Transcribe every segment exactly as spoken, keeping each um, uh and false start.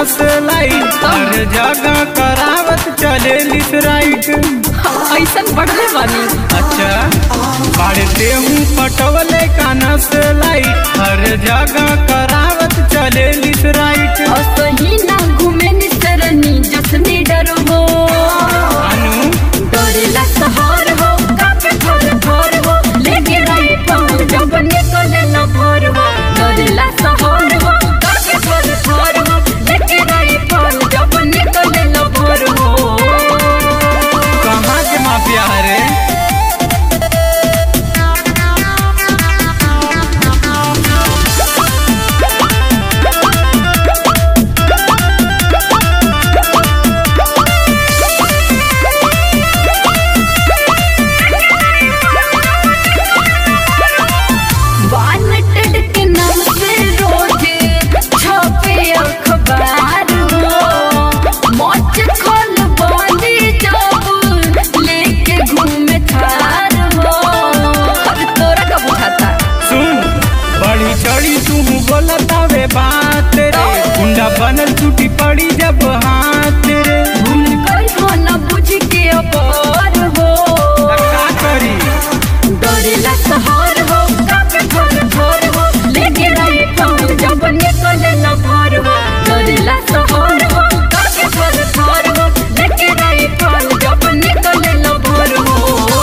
से लाइट हर जगह करावत चले लिस राइट। ऐसा बढ़ले बानी। अच्छा पढ़ते हूँ पटवले काना से लाइट हर जगह करावत चले लिस राइट। असही ना घूमे निसरनी जसनी डर हो अनु डरेला सहर हो कापे थर थर हो लेके रही पाँव जब निकले न भर हो डरेला सहर हो कापे थर थर हो लेके रही पाँव जब निकले न भर हो। कहाँ के माफिया रे? बात रे गुंडा बनल टूटी पड़ी जब हाथ रे भूल गई हो न बुझ के अपार हो का करी डरेला सहर हो कापे थर थर हो लेके रही पाँव जब निकले न भर हो डरेला सहर हो कापे थर थर हो लेके रही पाँव जब निकले न भर हो।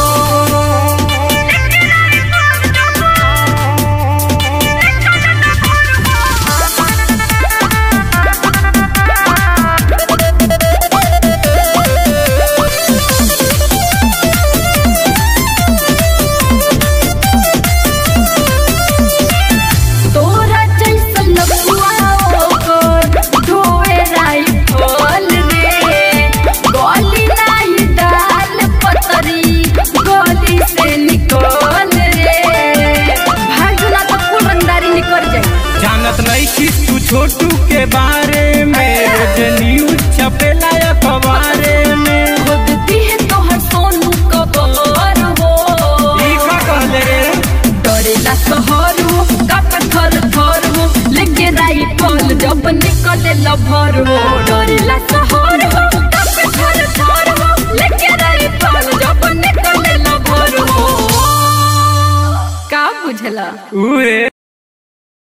तू छोटू के बारे में रोज न्यूज छपेला अखबारे में खुदती है तो हर सोनू कबर हो ई का कहले रे डरेला सहर हो कापे थर थर हो लेके राई पल जब निकले लभर हो डरेला सहर हो कापे थर थर हो लेके राई पल जब निकले लभर हो। का बुझला उए